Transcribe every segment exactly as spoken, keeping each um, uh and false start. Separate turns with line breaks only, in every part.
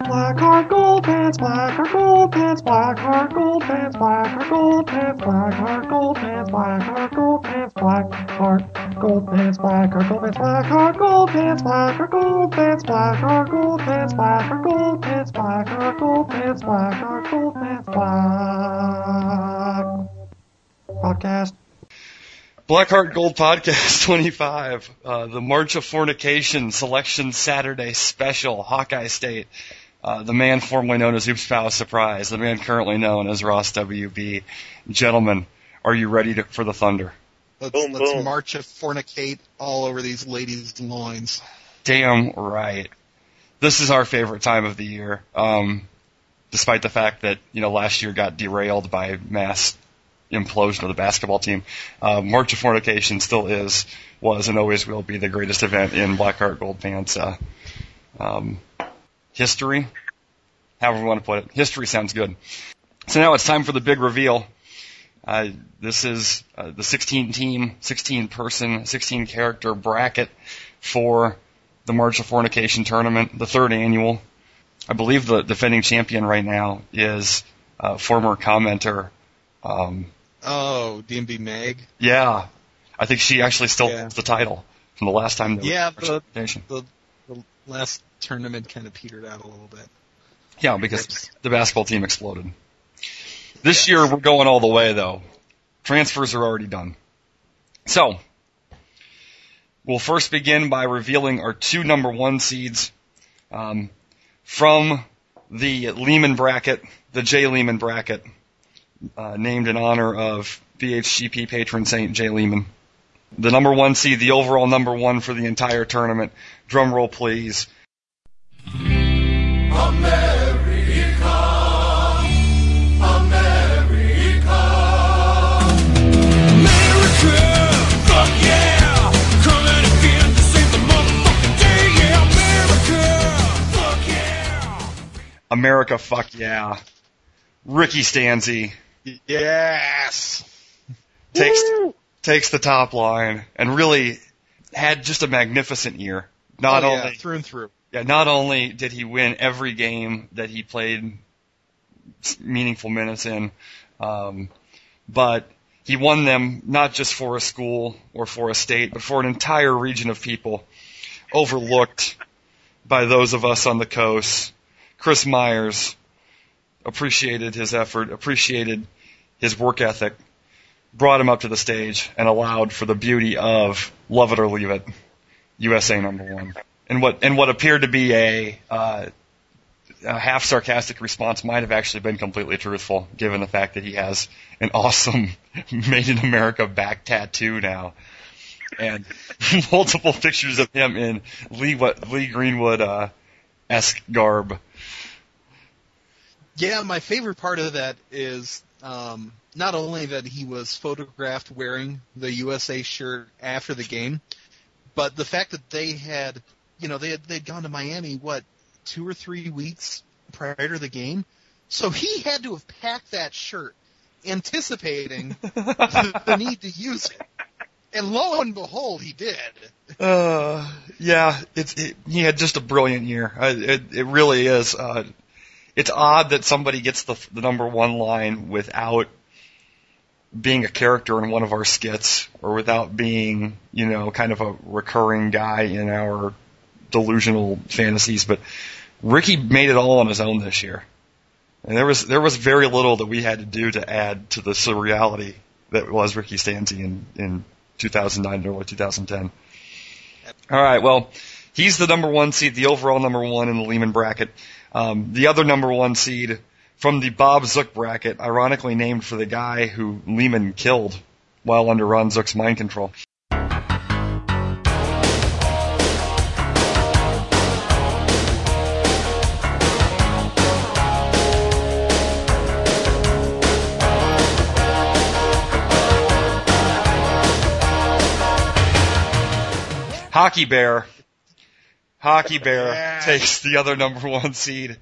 Black Heart Gold Pants, Black Heart Gold Pants, Black Heart Gold Pants, Black Heart Gold Pants, Black Heart Gold Pants, Black Heart Gold Pants, Black Heart Gold Pants, Black Heart Gold Pants, Black Heart Gold Pants, Black Heart Gold Pants, Black Heart Gold Pants, Black Heart Gold Pants, Black Heart Gold Pants, Black Heart Gold Pants, Black Podcast.
Blackheart Gold Podcast twenty-five, uh, the March of Fornication Selection Saturday Special, Hawkeye State. Uh, the man formerly known as Oops Pow Surprise, the man currently known as Ross W B. Gentlemen, are you ready to, for the thunder?
Let's,
boom,
let's
boom.
march of fornicate all over these ladies' loins.
Damn right. This is our favorite time of the year, um, despite the fact that, you know, last year got derailed by mass implosion of the basketball team. Uh, March of Fornication still is, was, and always will be the greatest event in Blackheart Gold Pants uh, um, history. However you want to put it. History sounds good. So now it's time for the big reveal. Uh, this is uh, the sixteen-team, sixteen-person, sixteen-character bracket for the March of Fornication tournament, the third annual. I believe the defending champion right now is uh, former commenter Um,
oh, D M B Meg?
Yeah. I think she actually still
Yeah.
holds the title from the last time.
Yeah, the,
the,
the, the last tournament kind of petered out a little bit.
Yeah, because
Oops.
the basketball team exploded. This year we're going all the way, though. Transfers are already done. So, we'll first begin by revealing our two number one seeds um, from the Lehman bracket, the Jay Lehman bracket. Uh, named in honor of B H G P patron saint Jay Lehman. The number one seed, the overall number one for the entire tournament. Drum roll, please.
America, America, America, fuck yeah, coming again to save the motherfucking day, yeah, America, fuck yeah.
America, fuck yeah. Ricky Stanzi
Yes!
takes takes the top line and really had just a magnificent year. Not
oh, yeah,
only
through and through.
yeah, not only did he win every game that he played meaningful minutes in, um, but he won them not just for a school or for a state, but for an entire region of people overlooked by those of us on the coast. Chris Myers appreciated his effort, appreciated his work ethic, brought him up to the stage, and allowed for the beauty of Love It or Leave It, U S A number one. And what and what appeared to be a, uh, a half sarcastic response might have actually been completely truthful, given the fact that he has an awesome Made in America back tattoo now, and multiple pictures of him in Lee what Lee Greenwood uh, esque garb.
Yeah, my favorite part of that is um, not only that he was photographed wearing the U S A shirt after the game, but the fact that they had, you know, they had they'd gone to Miami, what, two or three weeks prior to the game? So he had to have packed that shirt anticipating the, the need to use it. And lo and behold, he did.
Uh, yeah, it's it, he had just a brilliant year. Uh, it it really is. Uh, it's odd that somebody gets the the number one line without being a character in one of our skits, or without being, you know, kind of a recurring guy in our delusional fantasies. But Ricky made it all on his own this year, and there was there was very little that we had to do to add to the surreality that was Ricky Stanzi in in two thousand nine and early two thousand ten. All right, well, he's the number one seed, the overall number one in the Lehman bracket. Um, the other number one seed from the Bob Zook bracket, ironically named for the guy who Lehman killed while under Ron Zook's mind control. Hockey Bear. Hockey Bear
Yeah.
takes the other number one seed.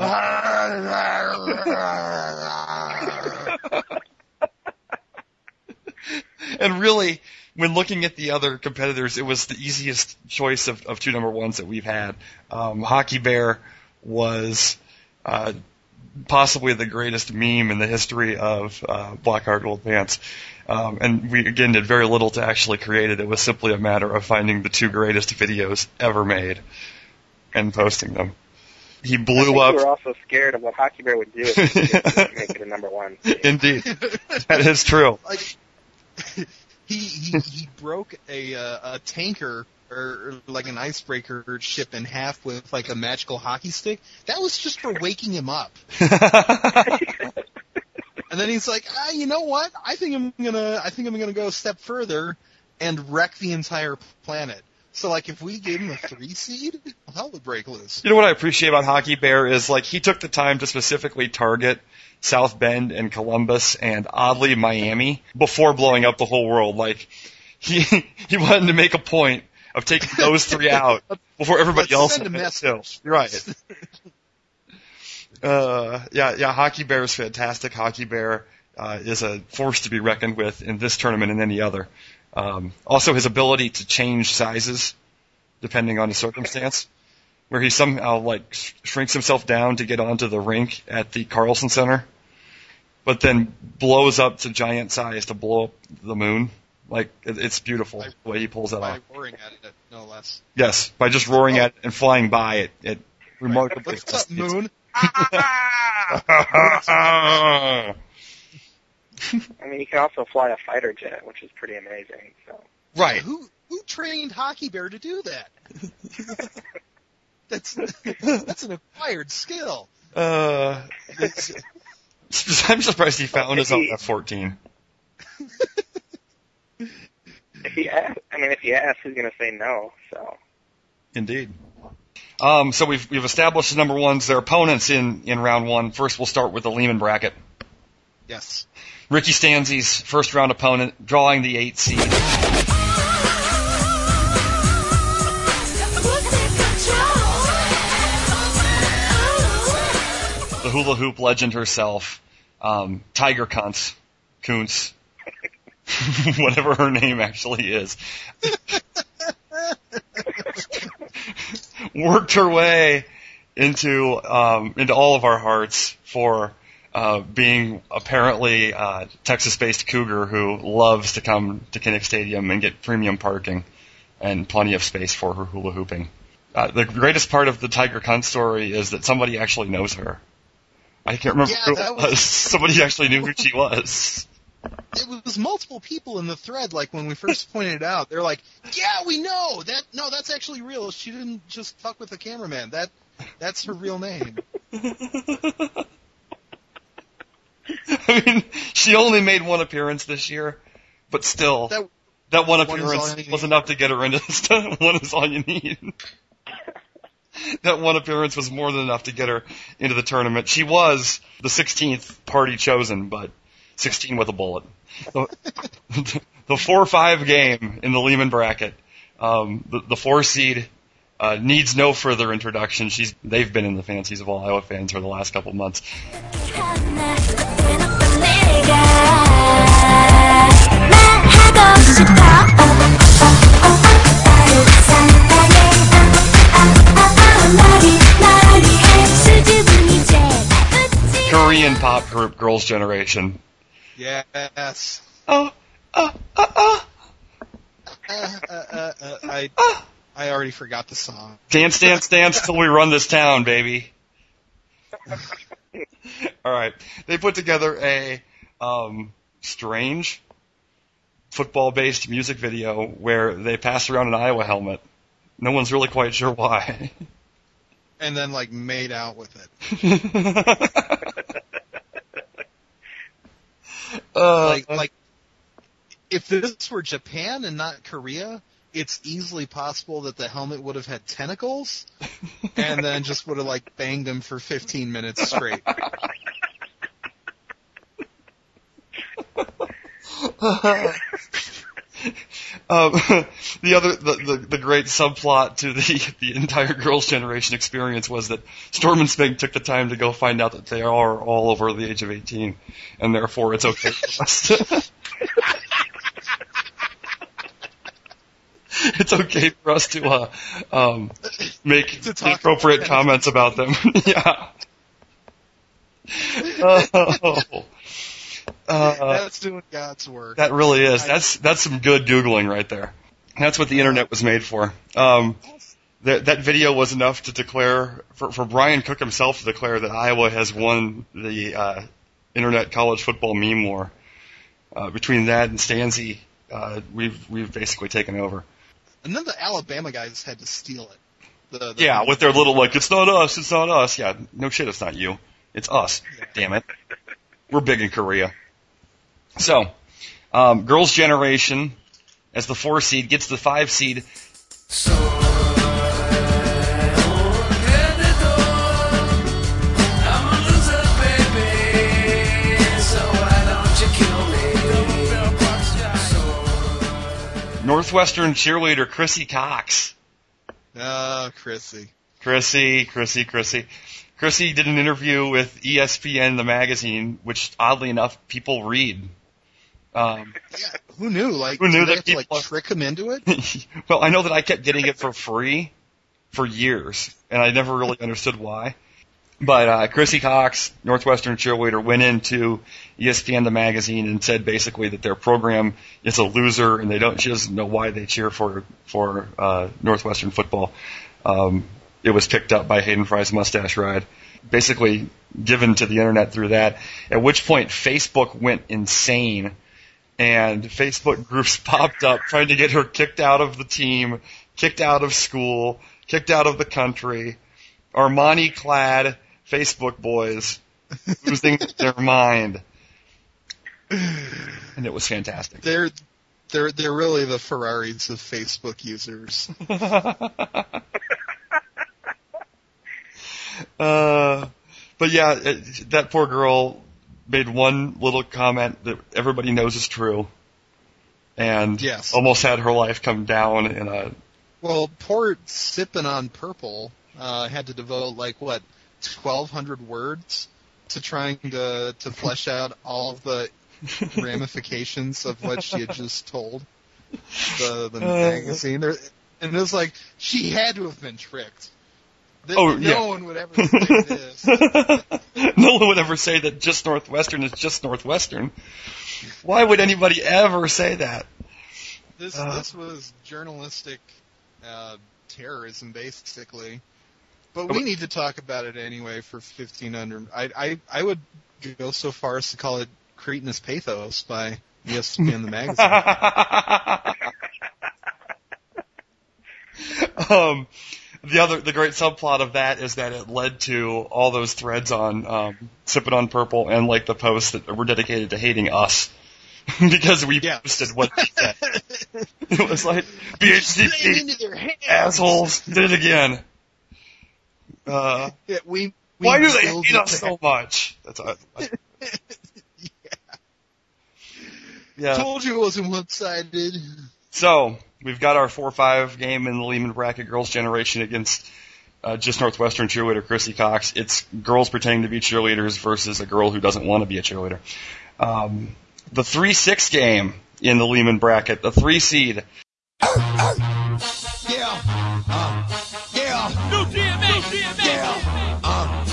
And really, when looking at the other competitors, it was the easiest choice of, of two number ones that we've had. Um, Hockey Bear was uh, possibly the greatest meme in the history of uh, Black Heart Gold Pants. Um, and we, again, did very little to actually create it. It was simply a matter of finding the two greatest videos ever made and posting them. He blew
I think
up.
We were also scared of what Hockey Bear would do if he didn't make it a number one.
Indeed. That is true.
Like, he, he, he broke a, uh, a tanker or like an icebreaker ship in half with like a magical hockey stick. That was just for waking him up. And then he's like, ah, you know what? I think I'm gonna, I think I'm gonna go a step further and wreck the entire planet. So like, if we gave him a three seed, hell would break loose.
You know what I appreciate about Hockey Bear is like he took the time to specifically target South Bend and Columbus and oddly Miami before blowing up the whole world. Like he he wanted to make a point of taking those three out before everybody
Let's
else.
send a message.
You're right. Uh, yeah, yeah, Hockey Bear is fantastic. Hockey Bear uh, is a force to be reckoned with in this tournament and any other. Um, also, his ability to change sizes depending on the circumstance, where he somehow like sh- shrinks himself down to get onto the rink at the Carlson Center, but then blows up to giant size to blow up the moon. Like it, it's beautiful the way he pulls that
By
off.
roaring at it, no less.
Yes, by just roaring at it and flying by it, it remarkably.
What's up, moon?
I mean, he can also fly a fighter jet, which is pretty amazing. So.
Right.
Who who trained Hockey Bear to do that? that's that's an acquired skill.
Uh, it's, I'm surprised he found his own F fourteen.
If he asks, I mean, if he asks, who's going to say no? So.
Indeed. Um, so we've we've established the number ones, their opponents in, in round one. First, we'll start with the Lehman bracket.
Yes.
Ricky Stanzi's first round opponent, drawing the eight seed. The hula hoop legend herself, um, Tiger Kuntz, Kuntz, whatever her name actually is. Worked her way into um, into all of our hearts for uh, being apparently a Texas-based cougar who loves to come to Kinnick Stadium and get premium parking and plenty of space for her hula hooping. Uh, the greatest part of the Tiger Kuntz story is that somebody actually knows her. I can't remember
Yeah,
who
that
it was.
was-
Somebody actually knew who she was.
It was multiple people in the thread, like when we first pointed it out. They're like, yeah, we know. that. No, that's actually real. She didn't just fuck with the cameraman. That That's her real name.
I mean, she only made one appearance this year, but still, that,
That,
one
one is all
appearance
you need.
was enough to get her into this. One is all you need. That one appearance was more than enough to get her into the tournament. She was the sixteenth party chosen, but sixteen with a bullet. The, the four five game in the Lehman bracket. Um, the, the four seed uh, needs no further introduction. She's they've been in the fancies of all Iowa fans for the last couple of months. Korean pop group Girls' Generation.
Yes.
Oh, oh, oh, oh.
Uh, uh, uh, uh, I I already forgot the song.
Dance, dance, dance till we run this town, baby. All right. They put together a um, strange football-based music video where they pass around an Iowa helmet. No one's really quite sure why.
And then, like, made out with it.
uh,
Like, like, if this were Japan and not Korea, it's easily possible that the helmet would have had tentacles, and then just would have, like, banged him for fifteen minutes straight.
Um, the other, the, the, the great subplot to the, the entire Girls' Generation experience was that Storm and Spink took the time to go find out that they are all over the age of eighteen, and therefore it's okay for us to. it's okay for us to uh, um, make
To talk
appropriate comments about them. Yeah. Oh. Uh,
That's doing God's work.
that really is. That's that's some good Googling right there. That's what the internet was made for. Um, that that video was enough to declare for, for Brian Cook himself to declare that Iowa has won the uh, internet college football meme war. Uh, between that and Stanzi, uh, we've we've basically taken over.
And then the Alabama guys had to steal it. The, the
Yeah, with their little like, it's not us, it's not us. Yeah, no shit, it's not you. It's us. Damn it. We're big in Korea. So, um, Girls' Generation, as the four seed, gets the five seed.
So get the door. I'm a loser, baby. So why don't you kill me?
Northwestern cheerleader Chrissy Cox.
Oh, Chrissy.
Chrissy, Chrissy, Chrissy. Chrissy did an interview with E S P N, the magazine, which oddly enough people read. Um,
Yeah, who knew? Like,
Who knew
did they
that
have to, like,
people-
trick him into it?
well, I know that I kept getting it for free for years, and I never really understood why. But uh, Chrissy Cox, Northwestern cheerleader, went into E S P N, the magazine, and said basically that their program is a loser, and they don't. She doesn't know why they cheer for for uh, Northwestern football. Um, it was picked up by Hayden Fry's Mustache Ride, basically given to the internet through that. At which point, Facebook went insane, and Facebook groups popped up trying to get her kicked out of the team, kicked out of school, kicked out of the country. Armani-clad Facebook boys losing their mind. And it was fantastic.
They're they're they're really the Ferraris of Facebook users.
uh, but yeah, it, that poor girl made one little comment that everybody knows is true, and
Yes.
almost had her life come down in a.
Well, poor Sippin' on Purple uh, had to devote like what twelve hundred words to trying to to flesh out all of the ramifications of what she had just told the the magazine. There, and it was like she had to have been tricked. Th-
Oh,
no
yeah.
one would ever say this.
No one would ever say that just Northwestern is just Northwestern. Why would anybody ever say that?
This
Uh.
this was journalistic uh, terrorism, basically. But we need to talk about it anyway for fifteen hundred. I, I I would go so far as to call it Cretinous Pathos by E S P N the magazine.
um, the other, the great subplot of that is that it led to all those threads on um, Sippin' on Purple and like the posts that were dedicated to hating us because we
Yeah.
posted what they said. It was like B H C
Playing
P
into their hands.
assholes did it again. Uh,
Yeah, we, we
why do they
build
hate
it
us
to-
so much? That's what I, yeah.
Told you it wasn't one-sided.
So we've got our four five game in the Lehman Bracket Girls Generation against uh, just Northwestern cheerleader Chrissy Cox. It's girls pretending to be cheerleaders versus a girl who doesn't want to be a cheerleader. Um, the three six game in the Lehman Bracket, the three seed.
Yeah. Uh, yeah. New D M A. Yeah. Uh.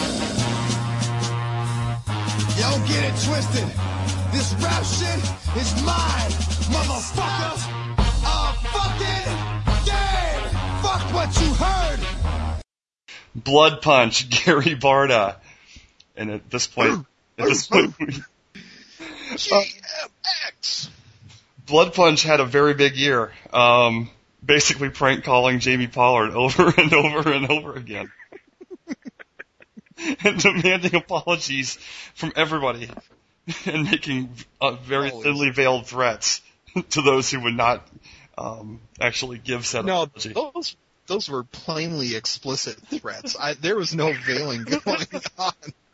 Don't get it twisted. This rap shit is mine, motherfucker. Uh, fucking game. Fuck what you heard.
Blood Punch, Gary Barta. And at this point, at this point we-
G M X.
Blood Punch had a very big year. Um, basically prank calling Jamie Pollard over and over and over again. And demanding apologies from everybody. And making uh, very
Always.
thinly veiled threats to those who would not um, actually give said
No,
apology.
those those were plainly explicit threats. I, there was no veiling going on.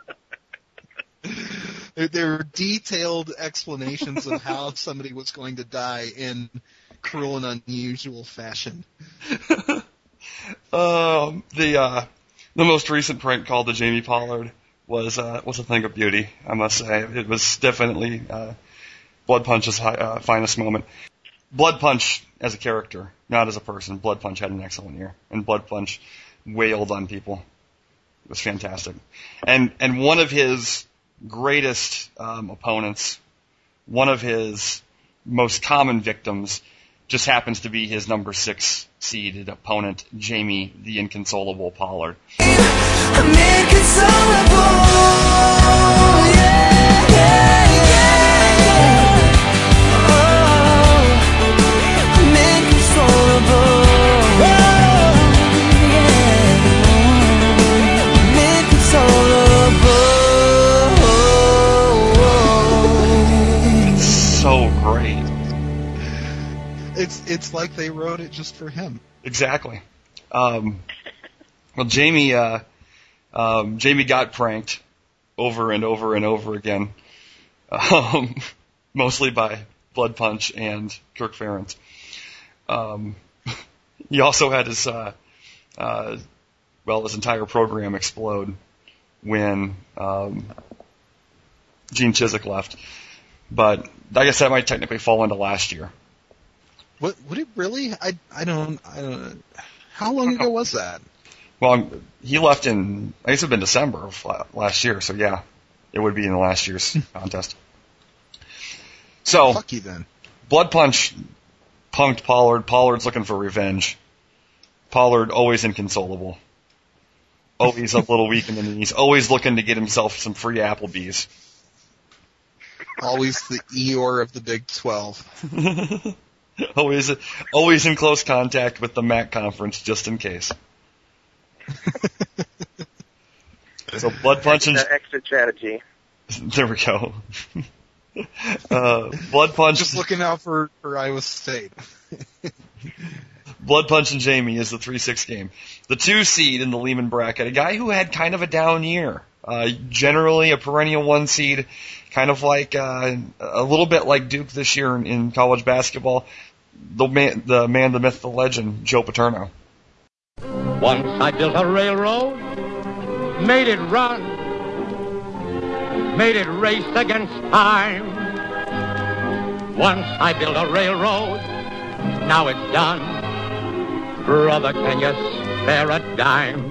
There, there were detailed explanations of how somebody was going to die in cruel and unusual fashion.
Um, the uh, the most recent prank call to Jamie Pollard was uh, was a thing of beauty, I must say. It was definitely uh, Blood Punch's high, uh, finest moment. Blood Punch as a character, not as a person. Blood Punch had an excellent year, and Blood Punch wailed on people. It was fantastic. And and one of his greatest um, opponents, one of his most common victims, just happens to be his number six seeded opponent, Jamie the Inconsolable Pollard.
I'm inconsolable, yeah, yeah, yeah, yeah. Oh, I'm inconsolable, oh, yeah. I'm inconsolable.
So great.
It's it's like they wrote it just for him.
Exactly. Um, well, Jamie, uh, um, Jamie got pranked over and over and over again, um, mostly by Blood Punch and Kirk Ferentz. Um, he also had his, uh, uh, well, his entire program explode when um, Gene Chizik left. But I guess that might technically fall into last year.
What would it really? I I don't I don't. How long ago was that?
Well, I'm, he left in, I guess it would have been December of last year, so yeah, it would be in the last year's contest. So,
Fuck you then.
Blood Punch punked Pollard. Pollard's looking for revenge. Pollard always inconsolable. Always a little weak in the knees. Always looking to get himself some free Applebee's.
Always the Eeyore of the Big twelve.
always, always in close contact with the M A C conference, just in case. So Blood Punch and
That extra strategy.
there we go. uh, Blood Punch.
Just looking out for, for Iowa State.
Blood Punch and Jamie is the three six game. The two seed in the Lehman bracket, a guy who had kind of a down year. Uh, generally a perennial one seed, kind of like, uh, a little bit like Duke this year in, in college basketball. The man, the man, the myth, the legend, Joe Paterno.
Once I built a railroad, made it run, made it race against time. Once I built a railroad, now it's done. Brother, can you spare a dime?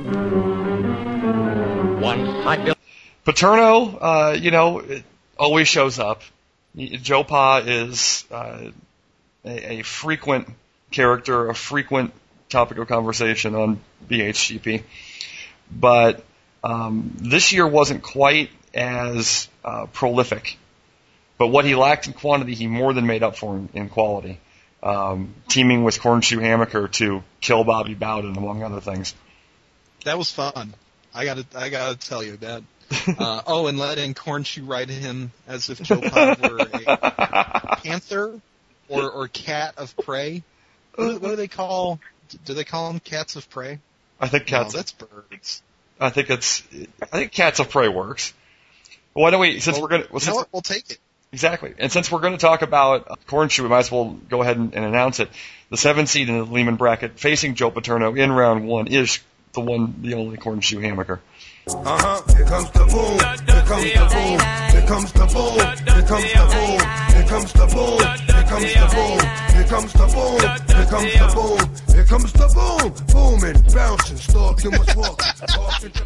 Once I built...
Paterno, uh, you know, always shows up. Joe Pa is uh, a, a frequent character, a frequent topic of conversation on B H G P. But um, this year wasn't quite as uh, prolific. But what he lacked in quantity, he more than made up for in, in quality. Um, teaming with Cornshoe Hammaker to kill Bobby Bowden, among other things.
That was fun. I gotta, I gotta tell you that. Uh, oh, and letting Cornshoe ride him as if Joe Pa were a panther or or cat of prey. What, what do they call? Do they call them cats of prey?
I think cats.
No, that's birds.
I think it's. I think cats of prey works. Why don't we? Since
well,
we're gonna. Well,
you
since
know what? We'll take it.
Exactly. And since we're going to talk about uh, Cornshoe, we might as well go ahead and, and announce it. The seventh seed in the Lehman bracket facing Joe Paterno in round one is the one, the only Cornshoe Hammaker.
Uh-huh, here comes the boom, here comes the boom, here comes the boom, here comes the boom, here comes the boom, here comes the boom, here comes the boom, here comes the boom, here comes the boom, booming, bouncing, stalking, what's walking, walking to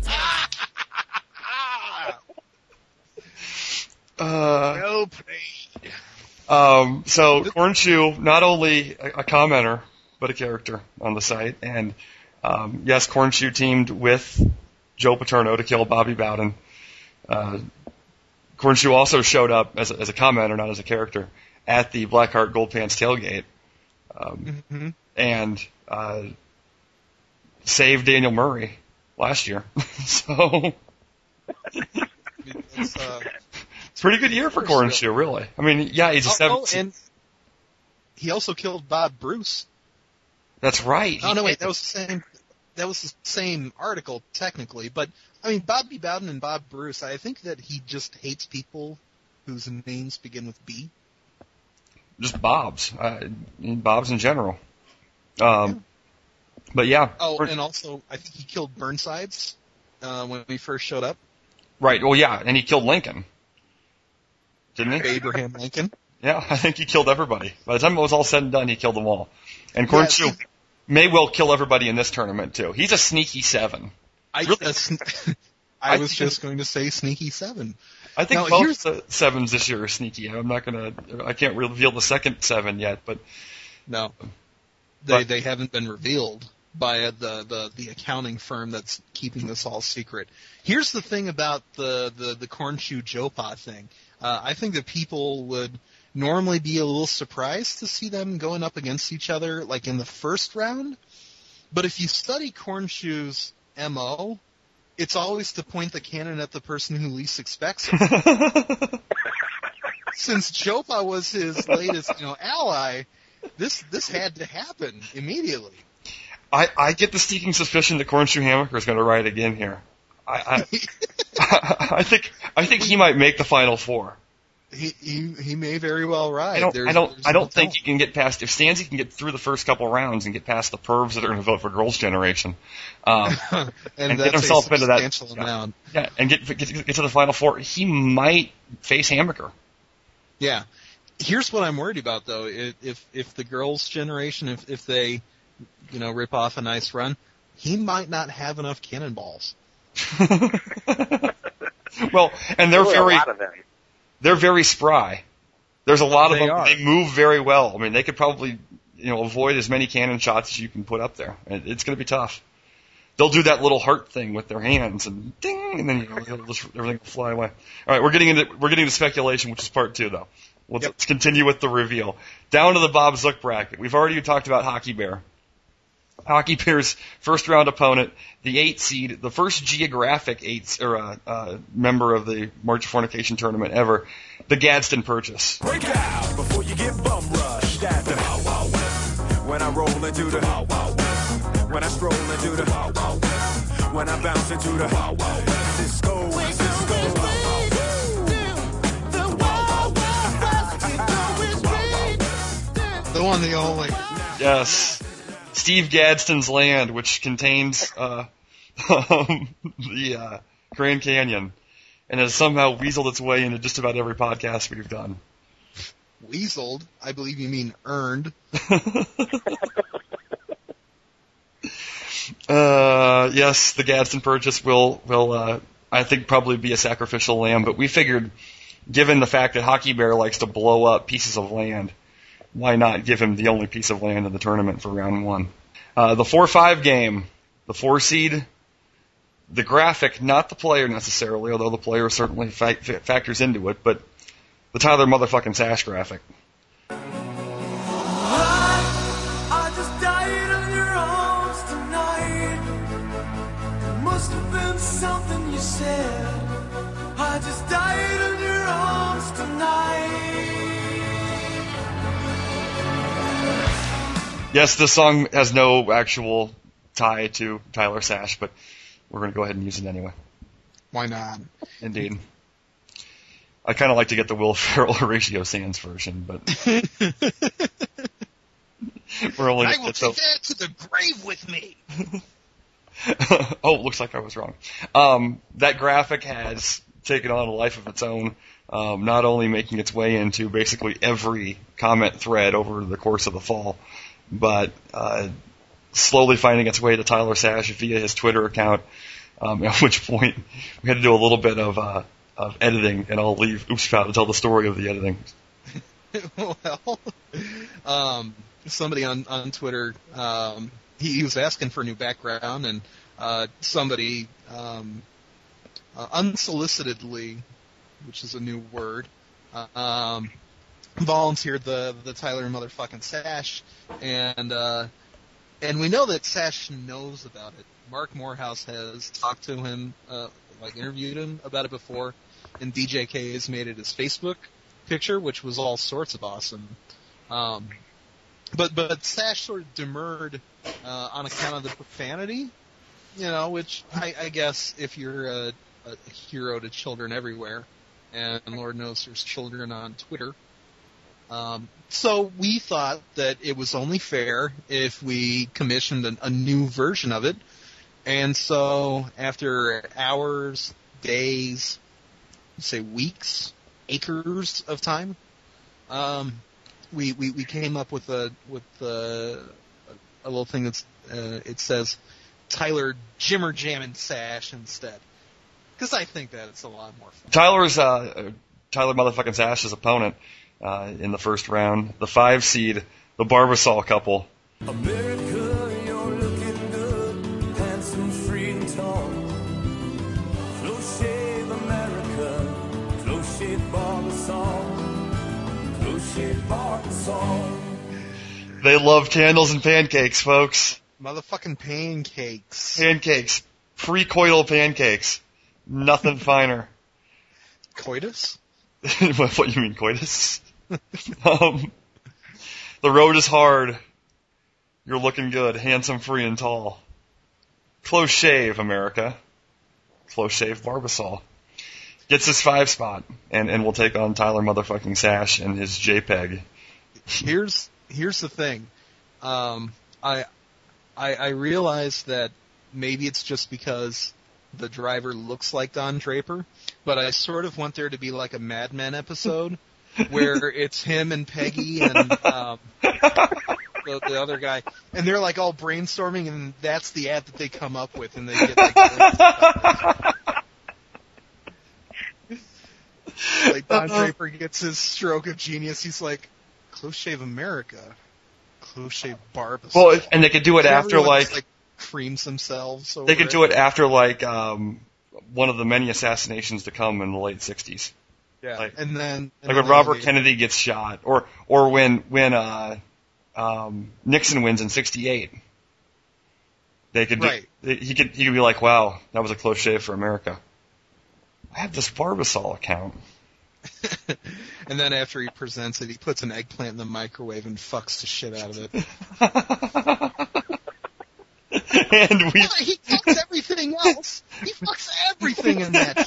Uh,
Well played.
um, so Cornshoe, not only a, a commenter, but a character on the site. And, um, yes, Cornshoe teamed with Joe Paterno to kill Bobby Bowden. Uh, Cornshoe also showed up as a, as a commenter, not as a character, at the Blackheart Gold Pants tailgate. Um,
Mm-hmm.
and, uh, saved Daniel Murray last year. So,
It's, uh,
pretty good year for Cornshoe, really. I mean, yeah, he's a
oh,
seven.
oh, and he also killed Bob Bruce.
That's right.
Oh no, wait, that was the same. That was the same article technically, but I mean, Bobby Bowden and Bob Bruce. I think that he just hates people whose names begin with B.
Just Bob's, uh, Bob's in general. Um, but yeah.
Oh, and also I think he killed Burnsides uh, when he first showed up.
Right. Well, yeah, and he killed Lincoln, didn't he?
Abraham Lincoln.
Yeah, I think he killed everybody. By the time it was all said and done, he killed them all. And Khonshu
Yes.
may well kill everybody in this tournament too. He's a sneaky seven.
I,
Really?
uh, sn- I
I
was
think-
just going to say sneaky seven.
I think
Now,
both
here's-
the sevens this year are sneaky. I'm not gonna. I can't reveal the second seven yet, but
No, they
But-
they haven't been revealed by uh, the, the the accounting firm that's keeping this all secret. Here's the thing about the the the Khonshu Jopa thing. Uh, I think that people would normally be a little surprised to see them going up against each other like in the first round. But if you study Khonshu's M O, it's always to point the cannon at the person who least expects it. Since Jopa was his latest, you know, ally, this this had to happen immediately.
I, I get the sneaking suspicion that Khonshu Hammaker is going to ride again here. I I, I think I think he might make the final four.
He he he may very well ride.
I don't
There's,
I don't
there's
I
no
don't think
telling.
he can get past if Stanzi can get through the first couple rounds and get past the pervs that are going to vote for Girls' Generation. Um,
and,
and get
that's
himself
a
into that-
substantial
yeah.
amount.
yeah, and get, get get to the final four. He might face Hammaker.
Yeah. Here's what I'm worried about though. If if, if the Girls' Generation, if if they, you know, rip off a nice run, he might not have enough cannonballs.
Well, and they're
Really
very
a lot of them.
they're very spry. There's a lot of
They
them.
are.
They move very well. I mean, they could probably, you know, avoid as many cannon shots as you can put up there. And it's going to be tough. They'll do that little heart thing with their hands and ding, and then you know, it'll just, everything will fly away. All right, we're getting into we're getting into speculation, which is part two, though. Let's,
Yep.
let's continue with the reveal. Down to the Bob Zook bracket. We've already talked about Hockey Bear. Hockey Bear's first round opponent, the eight seed, the first geographic eight or uh, uh, member of the March of Fornication tournament ever, the Gadsden Purchase.
Break out before you get bum rushed at the Wild Wild West. When I roll into the Wild Wild West. When I stroll into the Wild Wild West. When I bounce into the Wild Wild West. Cisco, Cisco.
The one, the only.
Yes, Steve Gadsden's land, which contains uh, um, the uh, Grand Canyon, and has somehow weaseled its way into just about every podcast we've done.
Weaseled, I believe you mean earned.
Uh, yes, the Gadsden Purchase will will uh, I think probably be a sacrificial lamb, but we figured, given the fact that Hockey Bear likes to blow up pieces of land, why not give him the only piece of land in the tournament for round one? Uh, the four five game, the four seed, the graphic, not the player necessarily, although the player certainly fa- fa- factors into it, but the Tyler motherfucking Sash graphic.
I just died on your arms tonight. It must have been something you said. I just died on your arms tonight.
Yes, this song has no actual tie to Tyler Sash, but we're going to go ahead and use it anyway.
Why not?
Indeed. I kind of like to get the Will Ferrell Horatio Sands version, but we're only
I
going
will
to get
take that to the grave with me.
Oh, looks like I was wrong. Um, that graphic has taken on a life of its own, um, not only making its way into basically every comment thread over the course of the fall, but uh, slowly finding its way to Tyler Sash via his Twitter account, um, at which point we had to do a little bit of uh, of editing, and I'll leave Oopspout to tell the story of the editing.
Well, um, somebody on on Twitter, um, he, he was asking for a new background, and uh, somebody um, uh, unsolicitedly, which is a new word, uh, um, volunteered the the Tyler motherfucking Sash, and uh, and we know that Sash knows about it. Mark Morehouse has talked to him, uh, like interviewed him about it before, and D J K has made it his Facebook picture, which was all sorts of awesome. Um, but but Sash sort of demurred uh, on account of the profanity, you know, which I, I guess if you're a, a hero to children everywhere, and Lord knows there's children on Twitter. Um, so we thought that it was only fair if we commissioned a, a new version of it. And so after hours, days, say weeks, acres of time, Um, we, we, we came up with a with a, a little thing that's uh, it says Tyler Jimmer Jammin' Sash instead, because I think that it's a lot more fun.
Tyler's uh, Tyler motherfucking Sash's opponent uh, in the first round, the five seed, the Barbasol couple.
America, you're looking good, handsome, free and tall. Close shave America, close shave Barbasol, close shave Barbasol.
They love candles and pancakes, folks.
Motherfucking pancakes.
Pancakes. Pre-coital pancakes. Nothing finer.
Coitus?
What, what you mean, coitus? um, the road is hard. You're looking good, handsome, free, and tall. Close shave, America. Close shave Barbasol. Gets his five spot, and, and we'll take on Tyler motherfucking Sash and his JPEG.
Here's here's the thing. Um, I, I I realize that maybe it's just because the driver looks like Don Draper, but I sort of want there to be like a Mad Men episode where it's him and Peggy and um, the, the other guy, and they're like all brainstorming, and that's the ad that they come up with, and they get like, like Don Draper gets his stroke of genius. He's like, "Close shave America, close shave Barbasol."
Well, and they could do it
And
after
everyone
like,
just, like creams themselves. Over
they could do it after like um, one of the many assassinations to come in the late sixties.
Yeah,
like-
and then and
Like
then
when Robert
they-
Kennedy gets shot, or or when when uh, um, Nixon wins in sixty-eight. They could do,
Right.
they, he could he could be like, "Wow, that was a close shave for America. I have this Barbasol account."
And then after he presents it, he puts an eggplant in the microwave and fucks the shit out of it.
And we
Yeah, he fucks everything else. He fucks everything in that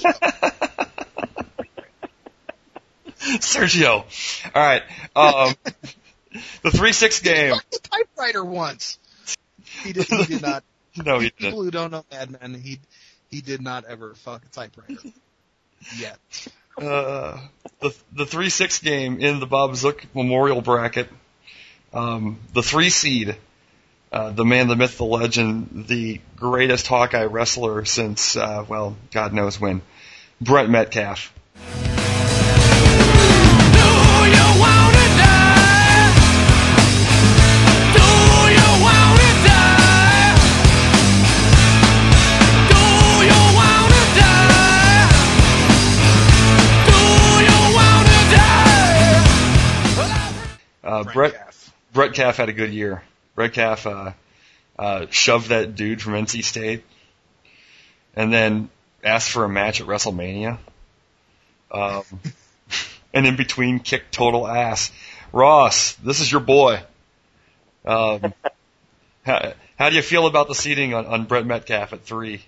show.
Sergio. All right. Um, the three six game.
He fucked the typewriter once. He did, he did not.
No, he
People
didn't.
who don't know Mad Men, he he did not ever fuck a typewriter yet.
Uh, the the three six game in the Bob Zook Memorial Bracket. Um, the three seed, uh, the man, the myth, the legend, the greatest Hawkeye wrestler since uh, well, God knows when, Brent Metcalf. Uh, Brett
Calf.
Brett Calf had a good year. Brett Calf uh, uh, shoved that dude from N C State, and then asked for a match at WrestleMania. Um, and in between, kicked total ass. Ross, this is your boy. Um, how, how do you feel about the seating on, on Brett Metcalf at three?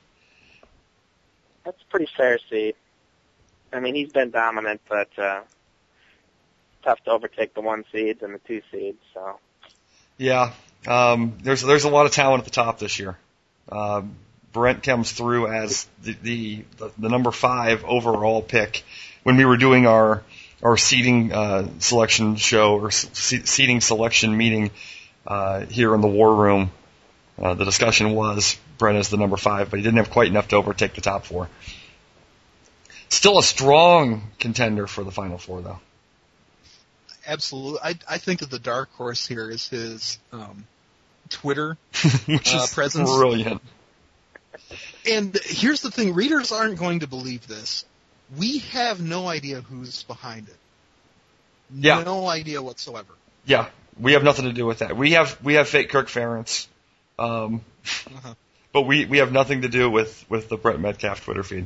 That's a pretty fair seed. I mean, he's been dominant, but uh, tough to overtake the one seeds and the two seeds. So
Yeah, um, there's there's a lot of talent at the top this year. Uh, Brent comes through as the, the the number five overall pick. When we were doing our our seating uh, selection show or se- seating selection meeting uh, here in the War Room, uh, the discussion was Brent is the number five, but he didn't have quite enough to overtake the top four. Still a strong contender for the Final Four, though.
Absolutely. I I think that the dark horse here is his um, Twitter
Which
uh,
is
presence.
brilliant.
And here's the thing: readers aren't going to believe this. We have no idea who's behind it.
Yeah.
No idea whatsoever.
Yeah, we have nothing to do with that. We have we have fake Kirk Ferentz, um,
Uh-huh.
but we, we have nothing to do with, with the Brett Metcalf Twitter feed.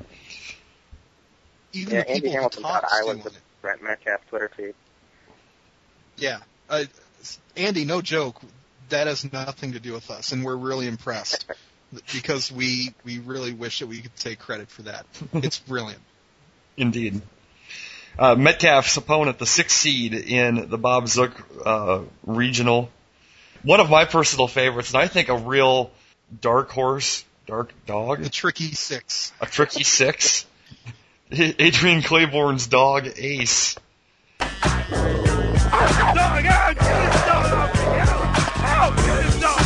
Even
yeah,
the
Andy
people who
Hamilton
talk
thought I was
to
the
it.
Brent Metcalf Twitter feed.
Yeah. Uh, Andy, no joke. That has nothing to do with us, and we're really impressed because we we really wish that we could take credit for that. It's brilliant.
Indeed. Uh, Metcalf's opponent, the sixth seed in the Bob Zook uh, regional. One of my personal favorites, and I think a real dark horse, dark dog,
The tricky six.
a tricky six. Adrian Claiborne's dog, Ace.
Dog, out! Get his dog off me! Out! Out! Get his dog!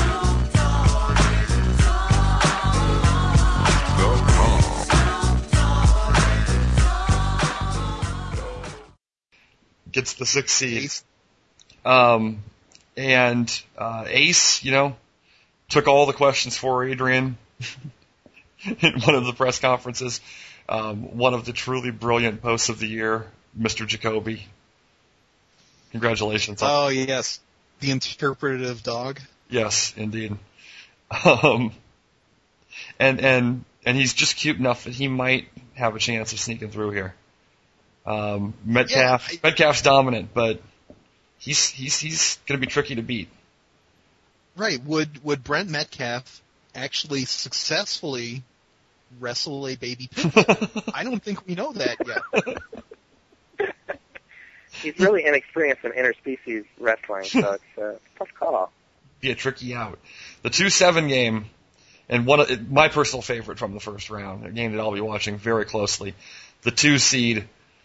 Gets the sixth seed.
Ace.
Um, and uh, Ace, you know, took all the questions for Adrian in one of the press conferences. Um, one of the truly brilliant posts of the year, Mister Jacoby. Congratulations.
Oh, yes. The interpretative dog.
Yes, indeed. Um, and and and he's just cute enough that he might have a chance of sneaking through here. Um, Metcalf,
Yeah, I-
Metcalf's dominant, but he's he's he's going to be tricky to beat.
Right. Would would Brent Metcalf actually successfully wrestle a baby pig? I don't think we know that yet.
He's really inexperienced in interspecies wrestling, so it's uh, a tough call.
Be a tricky out. The two seven game, and one of my personal favorite from the first round, a game that I'll be watching very closely. The two seed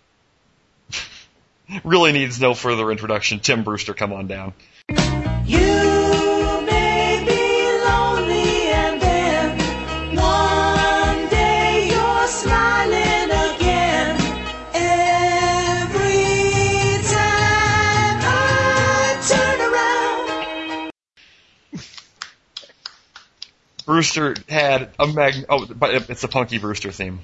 really needs no further introduction. Tim Brewster, come on down.
You may be lonely and then one day you're smiling again. Every time I turn around.
Brewster had a mag. Oh, but it's a Punky Brewster theme.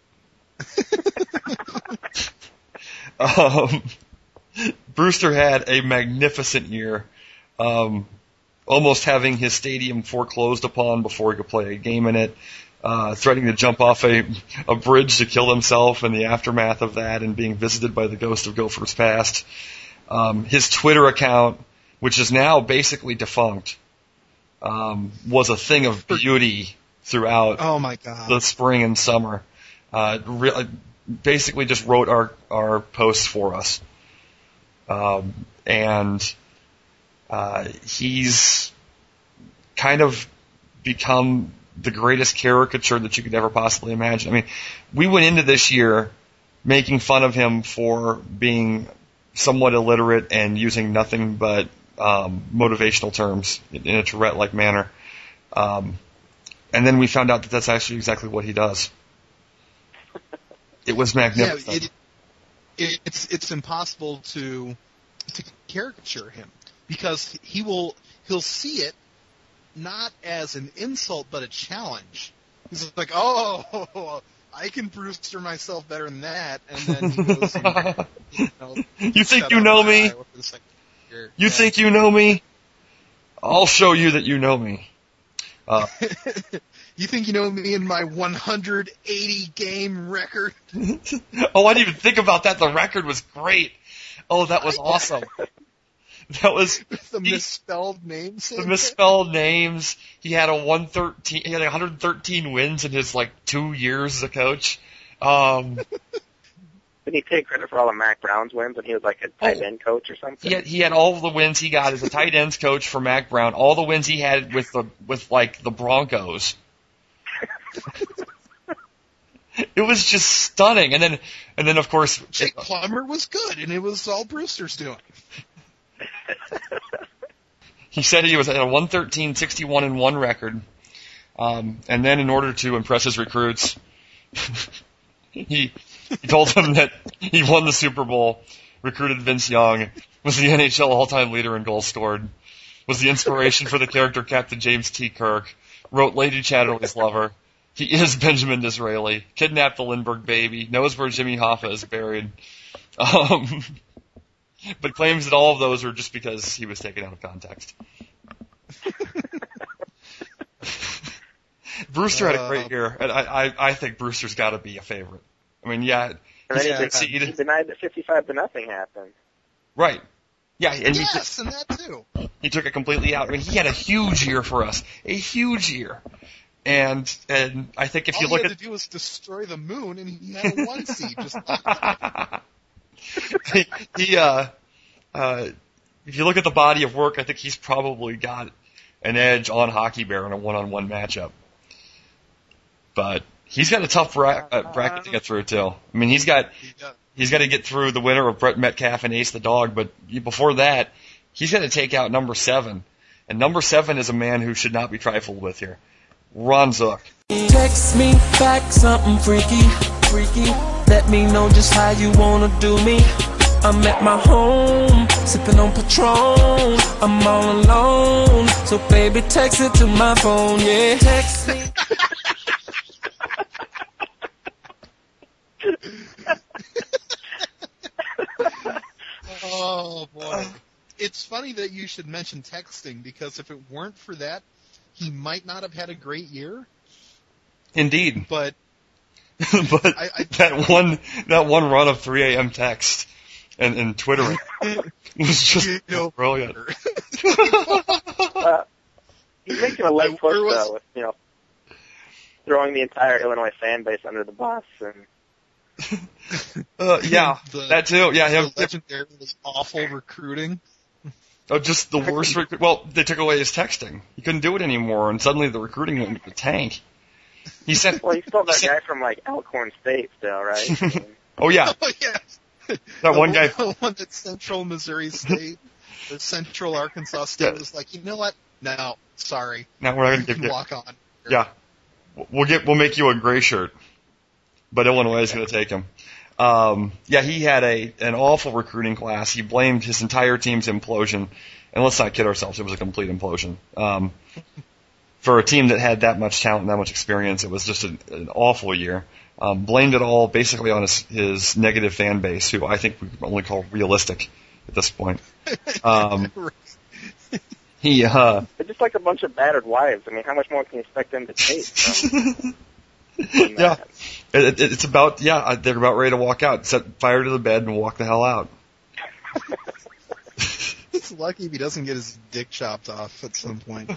um, Brewster had a magnificent year, um, almost having his stadium foreclosed upon before he could play a game in it, uh, threatening to jump off a, a bridge to kill himself in the aftermath of that, and being visited by the ghost of Gophers Past. Um, his Twitter account, which is now basically defunct, um, was a thing of beauty throughout
Oh my God.
the spring and summer. Uh, re- basically just wrote our, our posts for us. Um, and, uh, he's kind of become the greatest caricature that you could ever possibly imagine. I mean, we went into this year making fun of him for being somewhat illiterate and using nothing but, um, motivational terms in a Tourette-like manner. Um, and then we found out that that's actually exactly what he does. It was
Yeah,
magnificent.
it, it, it's it's impossible to to caricature him because he will he'll see it not as an insult but a challenge. He's like, oh, I can Brewster myself better than that, and then he goes. And, you know,
You think
shut
you
up
know
my
me?
eye with the second year.
You
Yeah.
think you know me? I'll show you that you know me. Uh,
You think you know me in my one hundred eighty game record?
oh, I didn't even think about that. The record was great. Oh, that was awesome. That was
The
he-
misspelled names.
the misspelled names. He had a one thirteen. He had one hundred thirteen wins in his like two years as a coach. Um,
Didn't he take credit for all of Mac Brown's wins when he was like a tight end coach or something?
he had he had all of the wins he got as a tight ends coach for Mac Brown. All the wins he had with the with like the Broncos. It was just stunning. And then and then of course
Jake Plummer was good, and it was all Brewster's doing.
he said he was at a one thirteen, sixty-one and one record. Um, and then in order to impress his recruits, he he told them that he won the Super Bowl, recruited Vince Young, was the N H L all-time leader in goals scored, was the inspiration for the character Captain James T. Kirk, wrote Lady Chatterley's Lover. He is Benjamin Disraeli, kidnapped the Lindbergh baby, knows where Jimmy Hoffa is buried, um, but claims that all of those were just because he was taken out of context. Brewster had a great year, and I, I, I think Brewster's got to be a favorite. I mean, yeah,
And then
he's
he,
a
did,
seed.
he denied that fifty-five to nothing happened.
Right. Yeah, and he,
Yes, and that too.
he took it completely out. I mean, he had a huge year for us, a huge year. And and I think if
All
you
he
look
had
at
to do was destroy the moon, and he had a one seed. Just
he, he uh, uh, if you look at the body of work, I think he's probably got an edge on Hockey Bear in a one-on-one matchup. But he's got a tough bra- uh, bracket to get through too. I mean, he's got
he does.
he's got to get through the winner of Brett Metcalf and Ace the Dog, but before that, he's got to take out number seven. And number seven is a man who should not be trifled with here. Ron Zook.
Text me back something freaky, freaky. Let me know just how you wanna do me. I'm at my home, sipping on Patron. I'm all alone, so baby text it to my phone, yeah. Text me.
Oh boy. It's funny that you should mention texting, because if it weren't for that, he might not have had a great year.
Indeed.
But
but
I, I,
that one that one run of three a.m. text and, and Twittering was just
you know,
brilliant.
uh, he's making a leg push,
was-
though, with, you know, throwing the entire Illinois fan base under the bus. And
Uh, yeah,
the,
that too. Yeah, him.
the legendarily awful recruiting.
Oh, just the worst. Rec- well, they took away his texting. He couldn't do it anymore, and suddenly the recruiting went into the tank. He sent.
Well, he's still that
he sent-
guy from, like, Elkhorn State still, right? I mean,
Oh yeah,
Oh, yeah.
that
the
one guy.
The one at Central Missouri State, or Central Arkansas State,
Yeah.
was like, you know what? No, sorry.
Now we're not
You
going to
can
give you.
walk on.
Yeah, we'll get. We'll make you a gray shirt, but Illinois is going to take him. Um, yeah, he had a an awful recruiting class. He blamed his entire team's implosion, and let's not kid ourselves, it was a complete implosion. Um, for a team that had that much talent and that much experience, it was just an, an awful year. Um, blamed it all basically on his, his negative fan base, who I think we can only call realistic at this point. Um, he, uh,
they're just like a bunch of battered wives. I mean, how much more can you expect them to take? From, from
yeah,
that?
it, it, it's about, yeah, they're about ready to walk out, set fire to the bed and walk the hell out.
He's lucky if he doesn't get his dick chopped off at some point.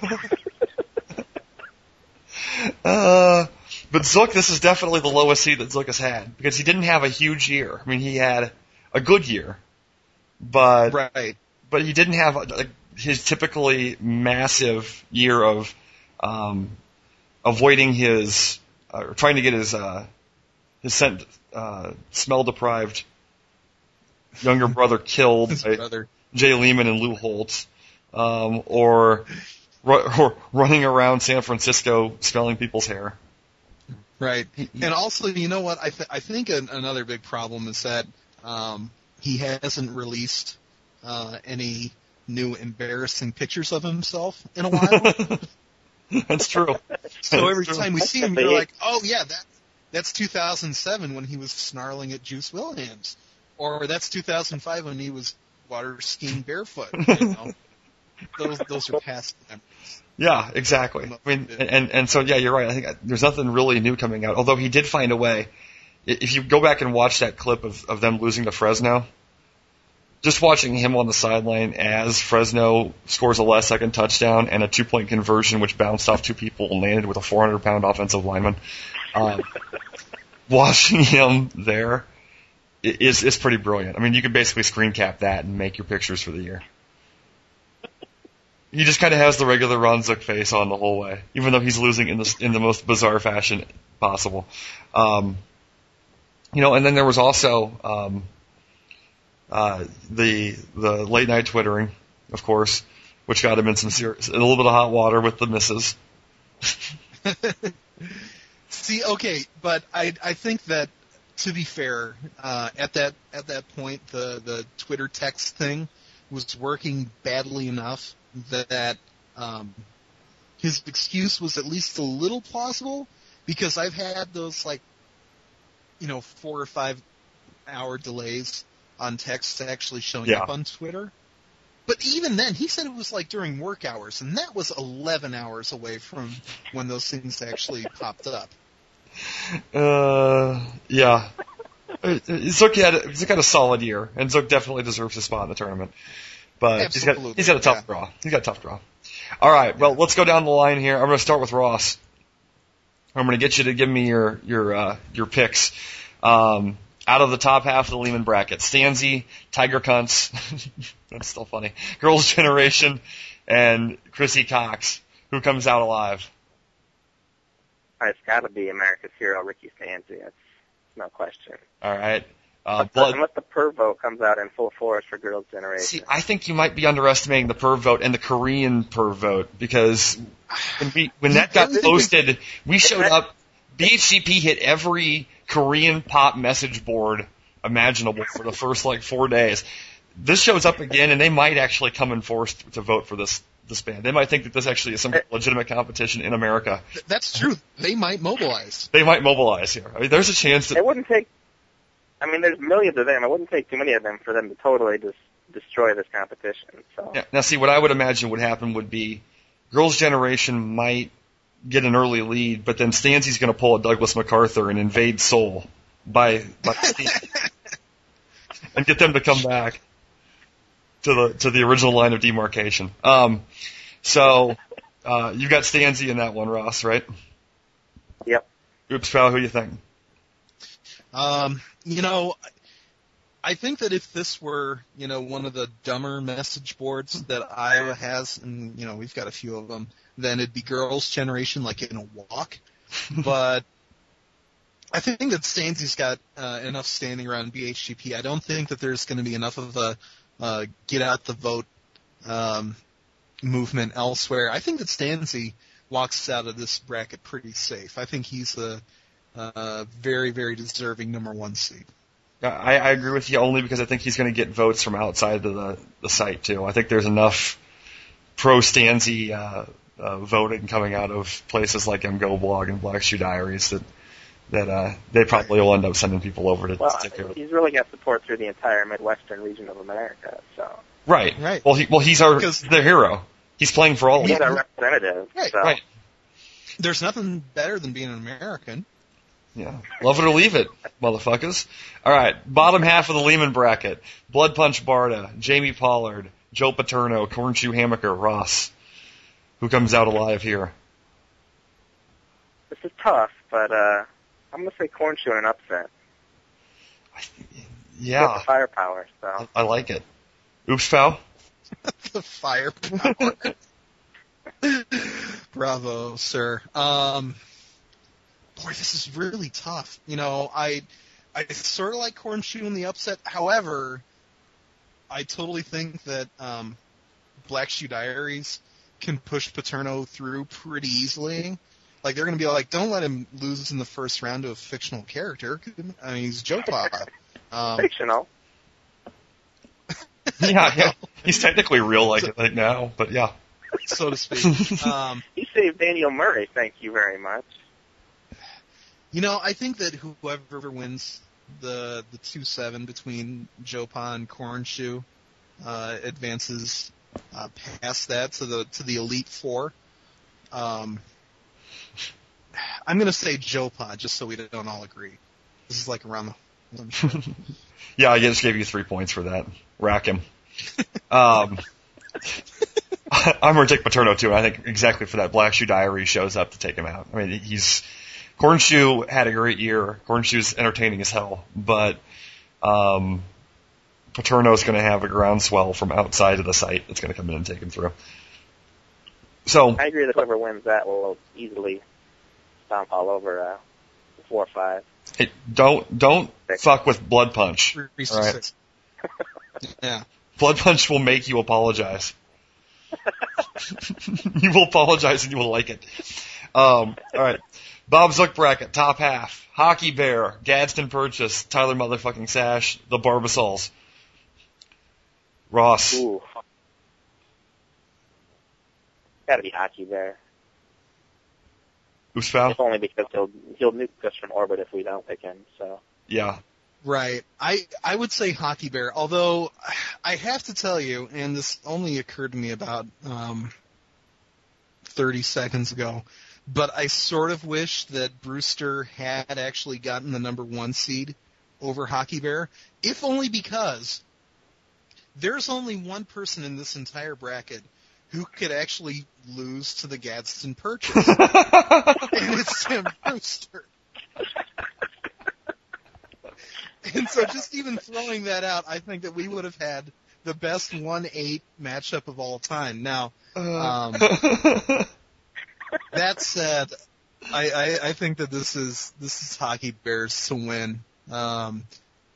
Uh, but Zook, this is definitely the lowest seed that Zook has had, because he didn't have a huge year. I mean, he had a good year, but
Right.
but he didn't have a, a, his typically massive year of um, avoiding his, uh, or trying to get his uh, his scent, uh, smell deprived younger brother killed
His
by
brother.
Jay Lehman and Lou Holtz, um, or, ru- or running around San Francisco smelling people's hair.
Right. And also, you know what? I, th- I think an- another big problem is that um, he hasn't released uh, any new embarrassing pictures of himself in a while.
That's true.
So every
That's true.
time we see him, you're like, oh, yeah, that, that's two thousand seven when he was snarling at Juice Williams. Or that's two thousand five when he was water skiing barefoot. You know? those, those are past memories.
Yeah, exactly. I mean, and, and so, yeah, you're right. I think there's nothing really new coming out, although he did find a way. If you go back and watch that clip of, of them losing to Fresno, just watching him on the sideline as Fresno scores a last-second touchdown and a two-point conversion which bounced off two people and landed with a four hundred pound offensive lineman, um, watching him there is is pretty brilliant. I mean, you could basically screen cap that and make your pictures for the year. He just kind of has the regular Ron Zook face on the whole way, even though he's losing in the in the most bizarre fashion possible. Um, you know, and then there was also um, uh, the the late night twittering, of course, which got him in some serious, a little bit of hot water with the missus.
See, okay, but I I think that, to be fair, uh, at that at that point, the, the Twitter text thing was working badly enough that um, his excuse was at least a little plausible, because I've had those, like, you know, four or five hour delays on text actually showing
Yeah.
up on Twitter. But even then, he said it was like during work hours, and that was eleven hours away from when those things actually popped up.
Uh, yeah. Uh, Zook had Zook had a solid year, and Zook definitely deserves a spot in the tournament. But he's got
Absolutely,
he's got a tough
yeah.
draw. He's got a tough draw. All right, well, let's go down the line here. I'm going to start with Ross. I'm going to get you to give me your your uh, your picks. Um, out of the top half of the Lehman bracket, Stanzi, Tiger Cunts, that's still funny, Girls' Generation, and Chrissy Cox. Who comes out alive?
It's got to be America's hero, Ricky Stanzi. That's no question.
All right. Uh, blood.
Unless the per vote comes out in full force for Girls' Generation.
See, I think you might be underestimating the per vote and the Korean per vote because when we when that got posted, we showed up. B H C P hit every Korean pop message board imaginable for the first like four days. This shows up again, and they might actually come in force to vote for this this band. They might think that this actually is some legitimate competition in America.
That's true. They might mobilize.
They might mobilize here. I mean, there's a chance that
it wouldn't take. I mean, there's millions of them. It wouldn't take too many of them for them to totally just destroy this competition. So.
Yeah. Now, see, what I would imagine would happen would be Girls' Generation might get an early lead, but then Stancy's going to pull a Douglas MacArthur and invade Seoul by by steam and get them to come back to the to the original line of demarcation. Um, so uh, you got Stancy in that one, Ross, right?
Yep.
Oops, pal, who do you think?
Um, you know, I think that if this were, you know, one of the dumber message boards that Iowa has, and, you know, we've got a few of them, then it'd be Girls' Generation, like in a walk. But I think that Stancy's got uh, enough standing around B H G P. I don't think that there's going to be enough of a uh, get out the vote um, movement elsewhere. I think that Stancy walks out of this bracket pretty safe. I think he's a Uh, very, very deserving number one seed.
I, I agree with you only because I think he's going to get votes from outside of the, the site, too. I think there's enough pro-Stancy uh, uh, voting coming out of places like MGoBlog and Black Shoe Diaries that that uh, they probably will end up sending people over to
well,
take care of it.
He's really got support through the entire Midwestern region of America. So
Right.
Right.
Well, he, well, he's our the hero. He's playing for all of
he's
us.
our representative.
Right.
So.
Right.
There's nothing better than being an American.
Yeah. Love it or leave it, motherfuckers. All right. Bottom half of the Lehman bracket. Blood Punch Barda, Jamie Pollard, Joe Paterno, Cornshoe Hammaker, Ross. Who comes out alive here?
This is tough, but uh, I'm going to say Cornshoe in an upset.
Yeah.
With the firepower, so.
I, I like it. Oops, pal.
The firepower. Bravo, sir. Um, boy, this is really tough. You know, I I sort of like Cornshoe in the upset. However, I totally think that um, Black Shoe Diaries can push Paterno through pretty easily. Like, they're going to be like, don't let him lose in the first round to a fictional character. I mean, he's Joe Papa. Um,
Fictional.
Yeah, yeah. He's technically real like it right now, but yeah.
So to speak. Um,
he saved Daniel Murray, thank you very much.
You know, I think that whoever wins the the two seven between Joe Pa and Cornshoe uh, advances uh, past that to the to the Elite Four. Um, I'm going to say Joe Pa, just so we don't all agree. This is like around the...
Yeah, I just gave you three points for that. Rack him. um, I'm going to take Paterno, too, and I think exactly for that, Black Shoe Diary shows up to take him out. I mean, he's... Cornshoe had a great year. Cornshoe's entertaining as hell, but um, Paterno's going to have a groundswell from outside of the site that's going to come in and take him through. So
I agree that whoever wins that will easily stomp all over uh, four or five.
Hey, don't don't
Six.
fuck with Blood Punch.
Three,
All right.
six. Yeah.
Blood Punch will make you apologize. You will apologize and you will like it. Um, all right. Bob Zook bracket, top half. Hockey Bear, Gadsden Purchase, Tyler motherfucking Sash, the Barbasols. Ross.
Ooh. Gotta be Hockey Bear.
Oops, pal.
If only because he'll he'll nuke us from orbit if we don't pick him. So
Yeah.
Right. I I would say Hockey Bear, although I have to tell you, and this only occurred to me about um, thirty seconds ago, but I sort of wish that Brewster had actually gotten the number one seed over Hockey Bear, if only because there's only one person in this entire bracket who could actually lose to the Gadsden Purchase, and it's Tim Brewster. And so just even throwing that out, I think that we would have had the best one eight matchup of all time. Now, um, that said, I, I, I think that this is this is Hockey Bears to win. Um,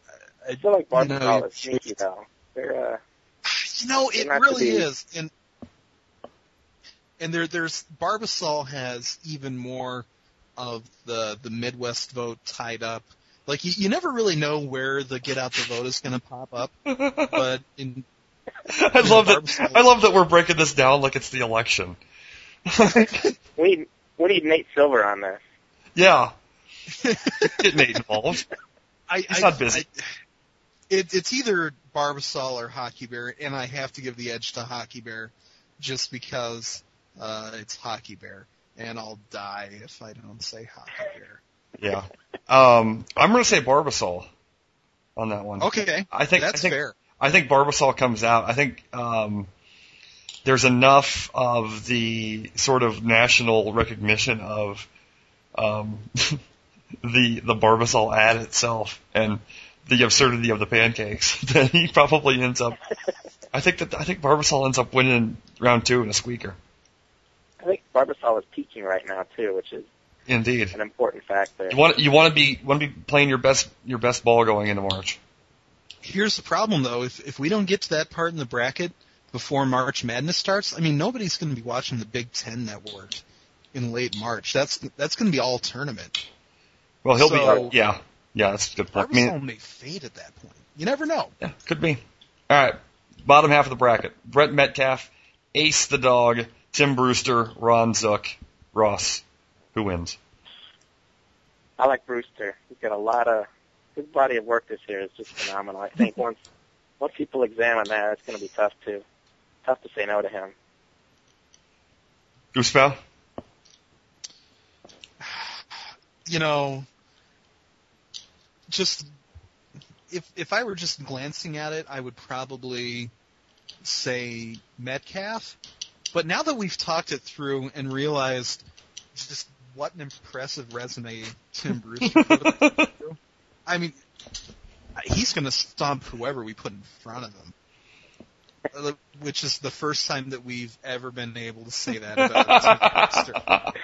I feel like
You know,
Barbasol
you-
is sneaky, though. They're, uh,
You know, it
Not to
really
be-
is. And and there there's Barbasol has even more of the the Midwest vote tied up. Like you, you never really know where the get out the vote is going to pop up. But in
I love that.
Barbasol-
I love that we're breaking this down like it's the election.
we need, we need Nate Silver on this.
Yeah. Get Nate involved.
I,
He's
I,
not busy.
I, it, it's either Barbasol or Hockey Bear, and I have to give the edge to Hockey Bear just because uh, it's Hockey Bear, and I'll die if I don't say Hockey Bear.
Yeah. Um, I'm going to say Barbasol on that one.
Okay,
I think
that's
I think,
fair.
I think Barbasol comes out. I think um, there's enough of the sort of national recognition of um, the the Barbasol ad itself and the absurdity of the pancakes that he probably ends up. I think that I think Barbasol ends up winning round two in a squeaker.
I think Barbasol is peaking right now, too, which is
Indeed.
an important factor.
You want you want to be want to be playing your best your best ball going into March.
Here's the problem, though. If if we don't get to that part in the bracket before March Madness starts, I mean, nobody's going to be watching the Big Ten Network in late March. That's that's going to be all tournament.
Well, he'll
So-
be yeah yeah that's a good point. I
Barbasol
mean,
may fade at that point. You never know.
yeah, could be. All right, bottom half of the bracket: Brett Metcalf, Ace the Dog, Tim Brewster, Ron Zook, Ross. Who wins?
I like Brewster. He's got a lot of his body of work this year is just phenomenal. I think once once people examine that, it's going to be tough to tough to say no to him.
Goosebow?
You know, just if if I were just glancing at it, I would probably say Metcalf. But now that we've talked it through and realized just what an impressive resume Tim Brewster put up, I mean, he's going to stomp whoever we put in front of him. Uh, Which is the first time that we've ever been able to say that about Tim Brewster.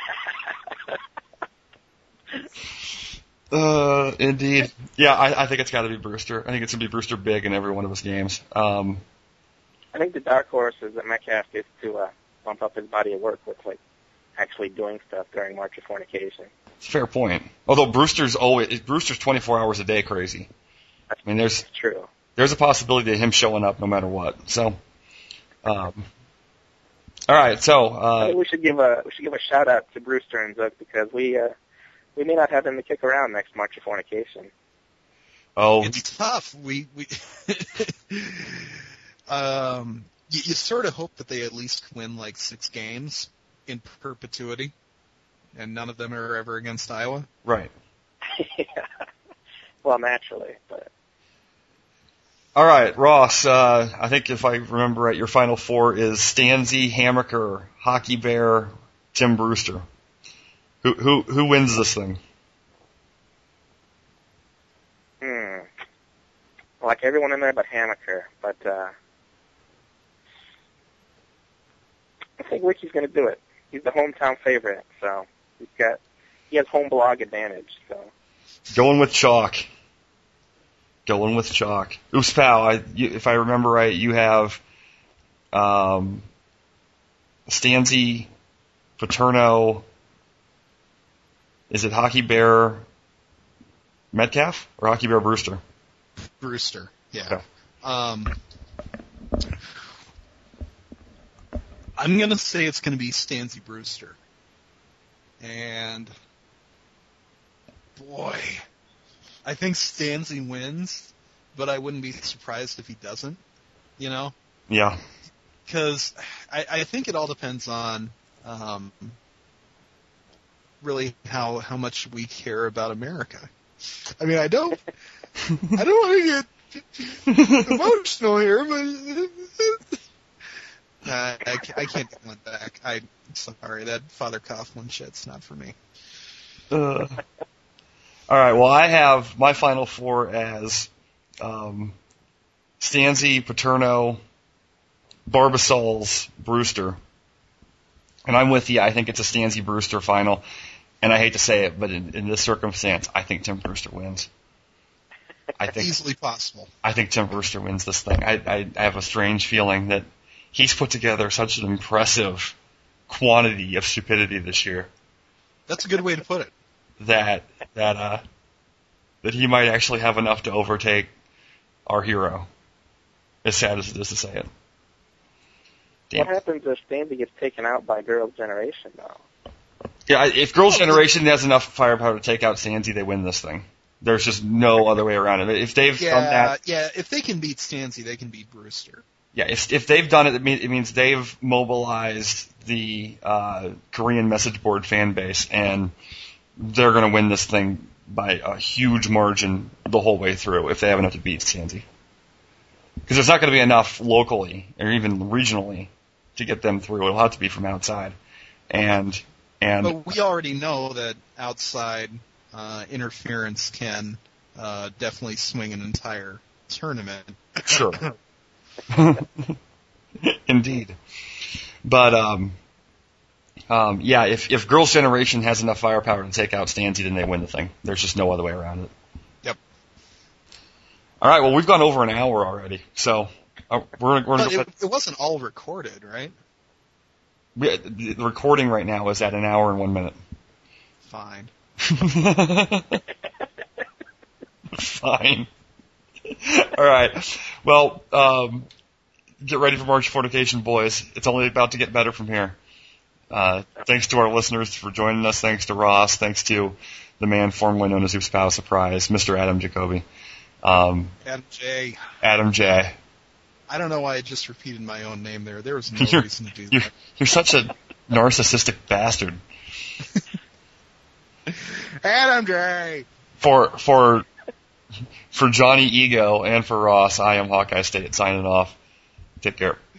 Uh, indeed. Yeah, I, I think it's got to be Brewster. I think it's going to be Brewster big in every one of his games. Um,
I think the dark horse is that Metcalf gets to uh, bump up his body of work with like actually doing stuff during March of Fornication.
it's a fair point. Although Brewster's always Brewster's twenty-four hours a day crazy. I mean, there's
It's true.
there's a possibility of him showing up no matter what. So, um, all right. So,
I
uh,
think we should give a we should give a shout out to Brewster and Zook because we uh, we may not have them to kick around next March of Fornication.
oh,
It's tough. We we um you, you sort of hope that they at least win like six games in perpetuity, and none of them are ever against Iowa.
right.
Yeah. Well, naturally, but
All right, Ross. Uh, I think if I remember right, your final four is Stanzi, Hammaker, Hockey Bear, Tim Brewster. Who who who wins this thing?
hmm. I like everyone in there but Hammaker, but uh, I think Ricky's going to do it. He's the hometown favorite, so he's got he has home blog advantage. So
Going with chalk. Going with chalk. Oops, pal. I, you, if I remember right, you have um, Stanzi, Paterno. Is it Hockey Bear Metcalf or Hockey Bear Brewster?
Brewster, yeah.
Okay.
Um, I'm gonna say it's gonna be Stanzi Brewster, and boy, I think Stanzi wins, but I wouldn't be surprised if he doesn't. You know,
Yeah.
because I, I think it all depends on um, really how how much we care about America. I mean, I don't, I don't want to get emotional here, but uh, I, ca- I can't get one back. I'm sorry, that Father Coughlin shit's not for me.
Uh, all right. Well, I have my final four as um, Stanzi, Paterno, Barbasols, Brewster, and I'm with you. I think it's a Stanzi Brewster final, and I hate to say it, but in, in this circumstance, I think Tim Brewster wins. I think
Easily possible.
I think Tim Brewster wins this thing. I, I, I have a strange feeling that he's put together such an impressive quantity of stupidity this year
That's a good way to put it.
that that uh that he might actually have enough to overtake our hero. As sad as it is to say it. Damn.
What happens if Stanley gets taken out by Girls' Generation, though?
Yeah, if Girls' Generation has enough firepower to take out Stanzi, they win this thing. There's just no other way around it. If they've
Yeah,
done that,
yeah. If they can beat Stanzi, they can beat Brewster.
yeah, if if they've done it, it means, it means they've mobilized the uh, Korean message board fan base, and they're going to win this thing by a huge margin the whole way through if they have enough to beat Stanzi. Because there's not going to be enough locally or even regionally to get them through. It'll have to be from outside, and and
But we already know that outside uh, interference can uh, definitely swing an entire tournament.
sure, indeed. But um, um, yeah, if if Girls' Generation has enough firepower to take out Stanzi, then they win the thing. There's just no other way around it.
Yep.
All right. Well, we've gone over an hour already, so uh, we're we're.
But it, it wasn't all recorded, right?
we, the recording right now is at an hour and one minute.
Fine.
Fine. All right. Well, um, get ready for March Fornication, boys. It's only about to get better from here. Uh, thanks to our listeners for joining us. Thanks to Ross. Thanks to the man formerly known as Oops Pal Surprise, Mister Adam Jacoby. Um,
Adam J.
Adam J.
I don't know why I just repeated my own name there. There was no
You're,
reason to do
you're,
that.
you're such a narcissistic bastard.
Adam J.
For for for Johnny Ego and for Ross, I am Hawkeye State signing off. Take care.